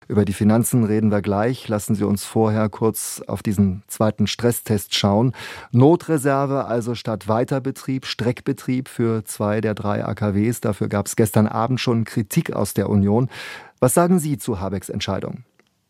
Über die Finanzen reden wir gleich. Lassen Sie uns vorher kurz auf diesen zweiten Stresstest schauen. Notreserve also statt Weiterbetrieb, Streckbetrieb für 2 der 3 AKWs. Dafür gab es gestern Abend schon Kritik aus der Union. Was sagen Sie zu Habecks Entscheidung?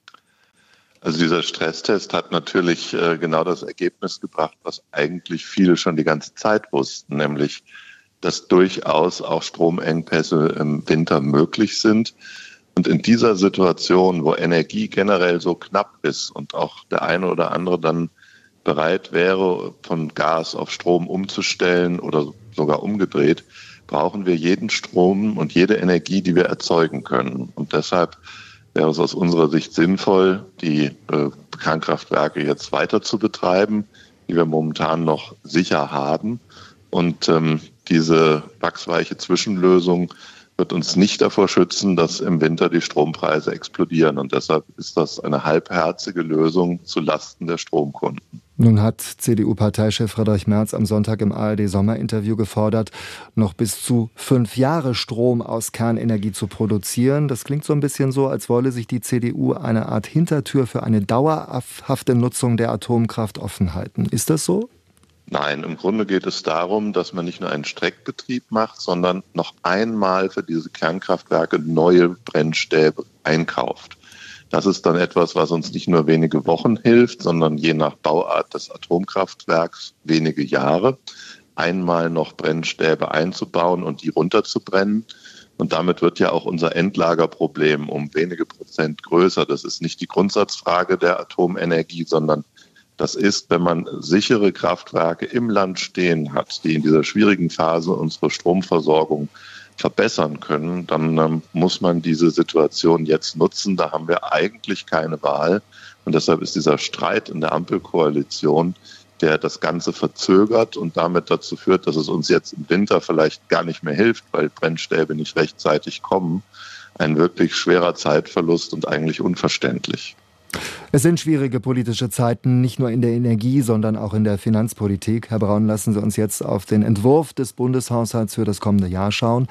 Also dieser Stresstest hat natürlich genau das Ergebnis gebracht, was eigentlich viele schon die ganze Zeit wussten, nämlich, dass durchaus auch Stromengpässe im Winter möglich sind. Und in dieser Situation, wo Energie generell so knapp ist und auch der eine oder andere dann bereit wäre, von Gas auf Strom umzustellen oder sogar umgedreht, brauchen wir jeden Strom und jede Energie, die wir erzeugen können. Und deshalb wäre es aus unserer Sicht sinnvoll, die Kernkraftwerke jetzt weiter zu betreiben, die wir momentan noch sicher haben. Und diese wachsweiche Zwischenlösung wird uns nicht davor schützen, dass im Winter die Strompreise explodieren. Und deshalb ist das eine halbherzige Lösung zulasten der Stromkunden. Nun hat CDU-Parteichef Friedrich Merz am Sonntag im ARD-Sommerinterview gefordert, noch bis zu 5 Jahre Strom aus Kernenergie zu produzieren. Das klingt so ein bisschen so, als wolle sich die CDU eine Art Hintertür für eine dauerhafte Nutzung der Atomkraft offen halten. Ist das so? Nein, im Grunde geht es darum, dass man nicht nur einen Streckbetrieb macht, sondern noch einmal für diese Kernkraftwerke neue Brennstäbe einkauft. Das ist dann etwas, was uns nicht nur wenige Wochen hilft, sondern je nach Bauart des Atomkraftwerks wenige Jahre, einmal noch Brennstäbe einzubauen und die runterzubrennen. Und damit wird ja auch unser Endlagerproblem um wenige Prozent größer. Das ist nicht die Grundsatzfrage der Atomenergie, sondern das ist, wenn man sichere Kraftwerke im Land stehen hat, die in dieser schwierigen Phase unsere Stromversorgung verbessern können, dann muss man diese Situation jetzt nutzen. Da haben wir eigentlich keine Wahl. Und deshalb ist dieser Streit in der Ampelkoalition, der das Ganze verzögert und damit dazu führt, dass es uns jetzt im Winter vielleicht gar nicht mehr hilft, weil Brennstäbe nicht rechtzeitig kommen, ein wirklich schwerer Zeitverlust und eigentlich unverständlich. Es sind schwierige politische Zeiten, nicht nur in der Energie, sondern auch in der Finanzpolitik. Herr Braun, lassen Sie uns jetzt auf den Entwurf des Bundeshaushalts für das kommende Jahr schauen.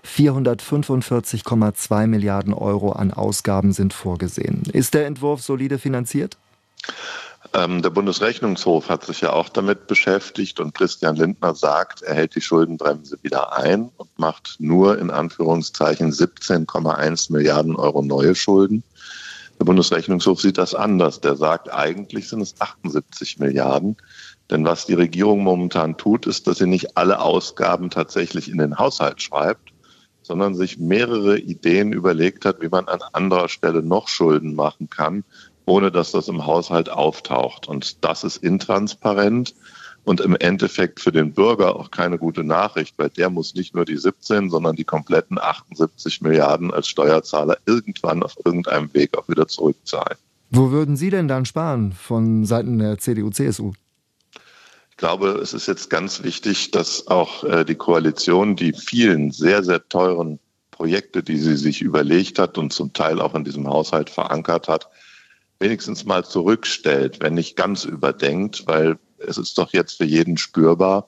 445,2 Milliarden Euro an Ausgaben sind vorgesehen. Ist der Entwurf solide finanziert? Der Bundesrechnungshof hat sich ja auch damit beschäftigt und Christian Lindner sagt, er hält die Schuldenbremse wieder ein und macht nur in Anführungszeichen 17,1 Milliarden Euro neue Schulden. Der Bundesrechnungshof sieht das anders. Der sagt, eigentlich sind es 78 Milliarden. Denn was die Regierung momentan tut, ist, dass sie nicht alle Ausgaben tatsächlich in den Haushalt schreibt, sondern sich mehrere Ideen überlegt hat, wie man an anderer Stelle noch Schulden machen kann, ohne dass das im Haushalt auftaucht. Und das ist intransparent und im Endeffekt für den Bürger auch keine gute Nachricht, weil der muss nicht nur die 17, sondern die kompletten 78 Milliarden als Steuerzahler irgendwann auf irgendeinem Weg auch wieder zurückzahlen. Wo würden Sie denn dann sparen von Seiten der CDU-CSU? Ich glaube, es ist jetzt ganz wichtig, dass auch die Koalition die vielen sehr, sehr teuren Projekte, die sie sich überlegt hat und zum Teil auch in diesem Haushalt verankert hat, wenigstens mal zurückstellt, wenn nicht ganz überdenkt, weil es ist doch jetzt für jeden spürbar,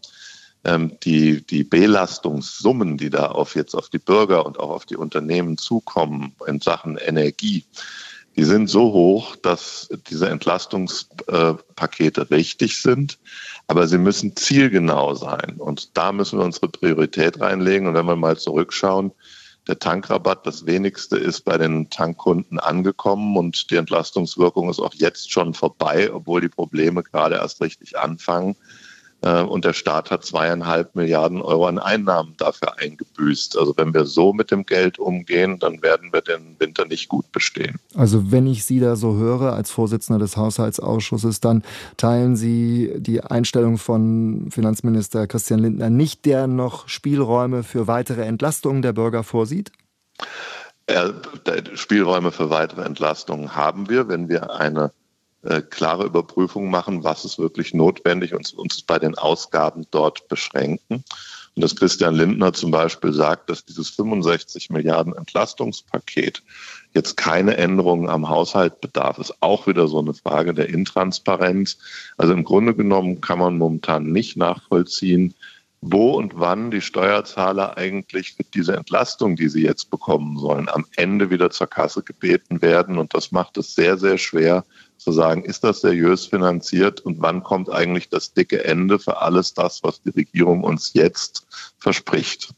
die Belastungssummen, die da jetzt auf die Bürger und auch auf die Unternehmen zukommen in Sachen Energie, die sind so hoch, dass diese Entlastungspakete richtig sind, aber sie müssen zielgenau sein. Und da müssen wir unsere Priorität reinlegen. Und wenn wir mal zurückschauen, der Tankrabatt, das wenigste ist bei den Tankkunden angekommen und die Entlastungswirkung ist auch jetzt schon vorbei, obwohl die Probleme gerade erst richtig anfangen. Und der Staat hat 2,5 Milliarden Euro an Einnahmen dafür eingebüßt. Also wenn wir so mit dem Geld umgehen, dann werden wir den Winter nicht gut bestehen. Also wenn ich Sie da so höre als Vorsitzender des Haushaltsausschusses, dann teilen Sie die Einstellung von Finanzminister Christian Lindner nicht, der noch Spielräume für weitere Entlastungen der Bürger vorsieht? Spielräume für weitere Entlastungen haben wir, wenn wir eine klare Überprüfung machen, was ist wirklich notwendig und uns bei den Ausgaben dort beschränken. Und dass Christian Lindner zum Beispiel sagt, dass dieses 65 Milliarden Entlastungspaket jetzt keine Änderungen am Haushalt bedarf, ist auch wieder so eine Frage der Intransparenz. Also im Grunde genommen kann man momentan nicht nachvollziehen, wo und wann die Steuerzahler eigentlich für diese Entlastung, die sie jetzt bekommen sollen, am Ende wieder zur Kasse gebeten werden. Und das macht es sehr, sehr schwer zu sagen, ist das seriös finanziert und wann kommt eigentlich das dicke Ende für alles das, was die Regierung uns jetzt verspricht.